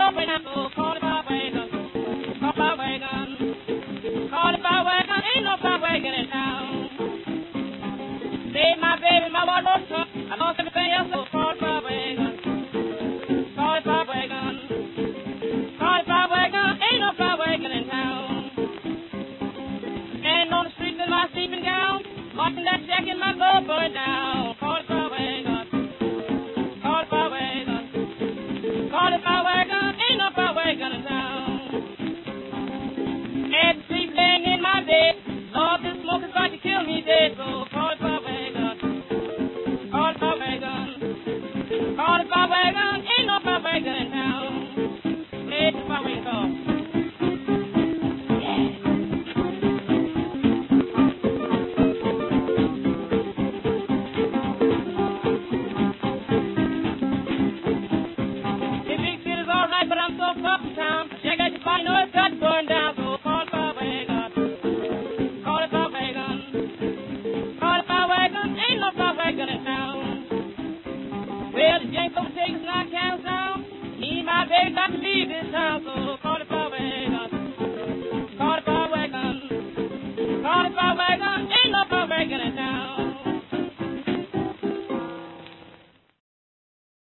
Call it by wagon. Call by wagon. Call it by wagon. Ain't no by wagon in town. Save my baby, my one I lost